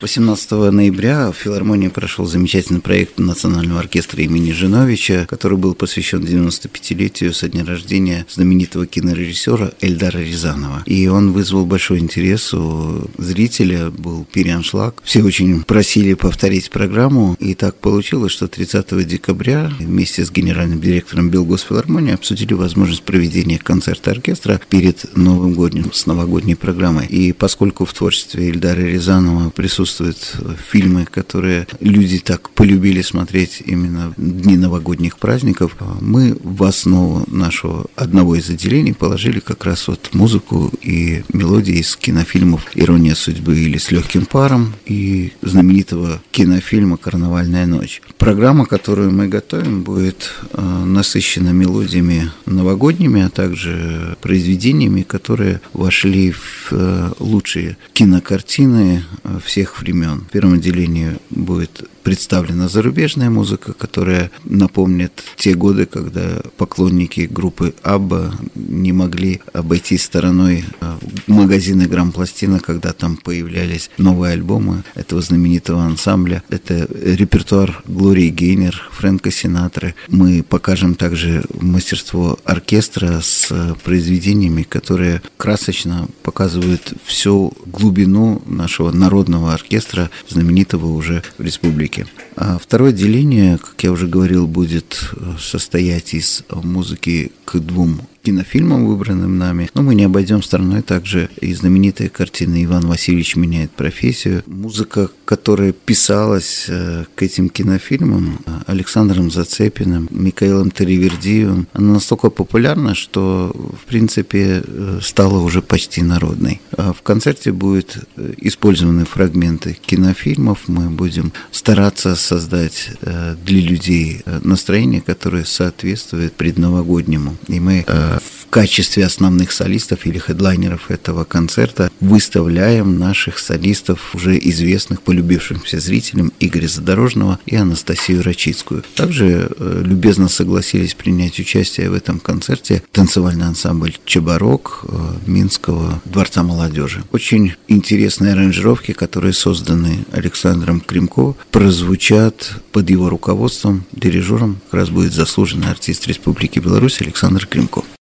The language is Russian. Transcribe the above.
18 ноября в филармонии прошел замечательный проект Национального оркестра имени Жиновича, который был посвящен 95-летию со дня рождения знаменитого кинорежиссера Эльдара Рязанова. И он вызвал большой интерес у зрителя, был переаншлаг. Все очень просили повторить программу, и так получилось, что 30 декабря вместе с генеральным директором Белгосфилармонии обсудили возможность проведения концерта оркестра перед Новым годом с новогодней программой. И поскольку в творчестве Эльдара Рязанова присутствуют фильмы, которые люди так полюбили смотреть именно в дни новогодних праздников, мы в основу нашего одного из отделений положили как раз вот музыку и мелодии из кинофильмов «Ирония судьбы» или «С легким паром» и знаменитого кинофильма «Карнавальная ночь». Программа, которую мы готовим, будет насыщена мелодиями новогодними, а также произведениями, которые вошли в лучшие кинокартины всех времен. В первом отделении будет представлена зарубежная музыка, которая напомнит те годы, когда поклонники группы Абба не могли обойти стороной магазины грампластина, когда там появлялись новые альбомы этого знаменитого ансамбля. Это репертуар Глории Гейнер, Фрэнка Синатры. Мы покажем также мастерство оркестра с произведениями, которые красочно показывают всю глубину нашего народного оркестра, знаменитого уже в республике. А второе отделение, как я уже говорил, будет состоять из музыки к двум кинофильмам, выбранным нами. Но мы не обойдем стороной также и знаменитые картины «Иван Васильевич меняет профессию». Музыка, которая писалась к этим кинофильмам Александром Зацепиным, Микаэлом Таривердиевым, она настолько популярна, что, в принципе, стала уже почти народной. В концерте будут использованы фрагменты кинофильмов. Мы будем стараться создать для людей настроение, которое соответствует предновогоднему. И мы в качестве основных солистов или хедлайнеров этого концерта выставляем наших солистов, уже известных, полюбившимся зрителям, Игоря Задорожного и Анастасию Рачицкую. Также любезно согласились принять участие в этом концерте танцевальный ансамбль «Чебарок» Минского дворца молодежи. Очень интересные аранжировки, которые созданы Александром Кремко, прозвучат под его руководством. Дирижером как раз будет заслуженный артист Республики Беларусь Александр Кремко.